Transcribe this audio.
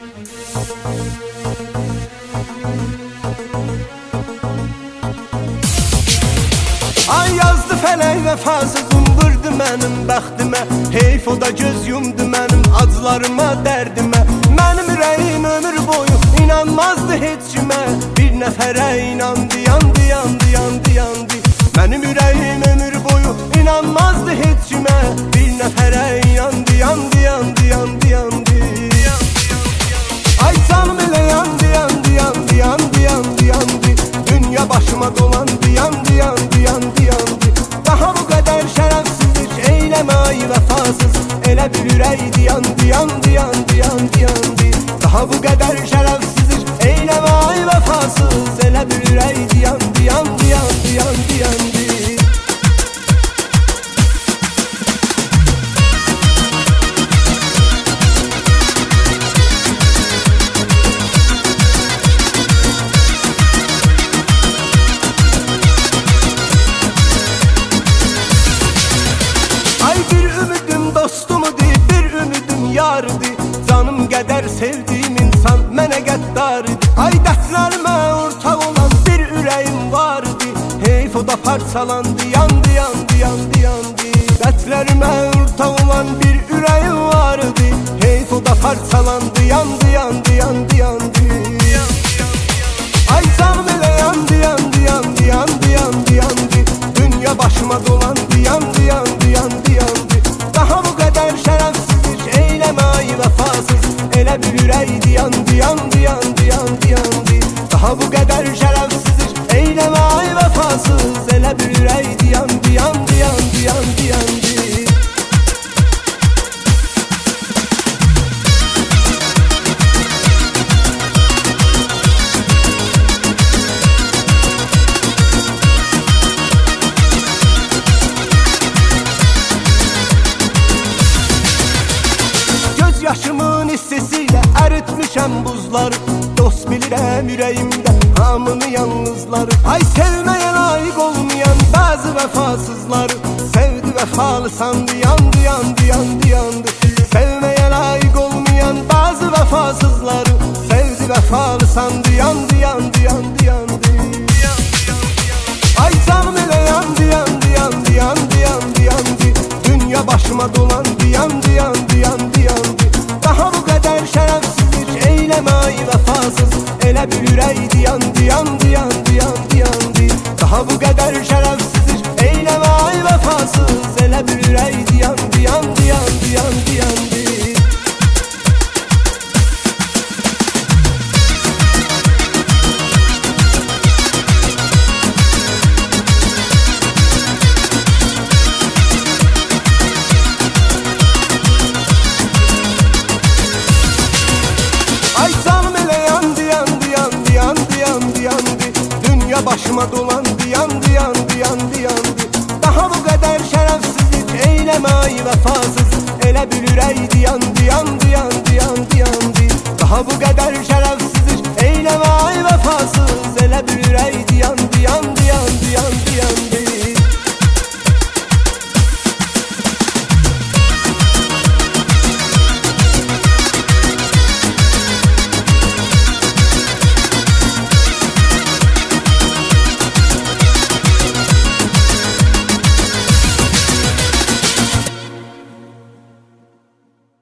Ay yazdı fələk vəfasızım, vurdu mənim bəxtimə. Heyf o da göz yumdu mənim acılarıma, dərdimə. Mənim ürəyim ömür boyu inanmazdı heç kimə. Bir nəfərə inandı, yandı, yandı, yandı, yandı. Mənim ürəyim ömür boyu inanmazdı heç kimə. Bir nəfərə yandı, yandı, yandı, yandı, yandı. Ay canım elə yandı, yandı, yandı, yandı, yandı, yandı. Dünya başıma dolandı, yandı, yandı, yandı, yandı. Daha bu qədər şərəfsizlik eyləmə ay vəfasız. Elə bir ürəkdi, yandı, yandı, yandı, yandı, yandı. Daha bu qədər şərəfsizlik eyləmə ay vəfasız. Elə bir ürəkdi, yandı, yandı, yandı, yandı, yandı. Canım qədər sevdiyim insan mənə qəddardı. Ay dərdlərimə ortaq olan bir ürəyim vardı. Heyf o da parçalandı, yandı, yandı, yandı, yandı. Dərdlərimə ortaq olan bir ürəyim vardı. Heyf o da parçalandı, yandı, yandı, yandı, yandı. Ay canım elə yandı, yandı, yandı, yandı, yandı, yandı. Dünya başıma dolandı, yandı, yandı, yandı, yandı. Daha bu qədər şərəfsizlik eyləmə ay vəfasız. Elə bir ürəkdi, yandı, yandı, yandı, yandı, yandı. Daha bu qədər şərəfsizlik eyləmə ay vəfasız. Elə bir ürəkdi, yandı, yandı, yandı, yandı, yandı. Yaşımın hissesiyle əritmişəm buzları. Dost bilirəm ürəyimdə hamını yalnızları. Ay sevməyə layiq olmayan bəzi vəfasızları. Sevdi vəfalı sandı, yandı, yandı, yandı, yandı. Sevməyə layiq olmayan bəzi vəfasızları. Sevdi vəfalı sandı, yandı, yandı, yandı, yandı. Ay canım elə yandı, yandı, yandı, yandı, yandı, yandı. Dünya başıma dolandı, yandı, yandı, yandı, yandı. Daha bu qədər şərəfsizlik eyləmə ay vəfasız. Elə bir ürəkdi, yandı, yandı, yandı, yandı, yandı. Daha bu qədər şərəfsizlik eyləmə ay vəfasız. Elə bir ürəkdi, yandı, yandı, yandı, yandı, yandı. Başıma dolandı, yandı, yandı, yandı, yandı. Daha bu qədər şərəfsizlik eyləmə ay vəfasız. Elə bir ürəkdi, yandı,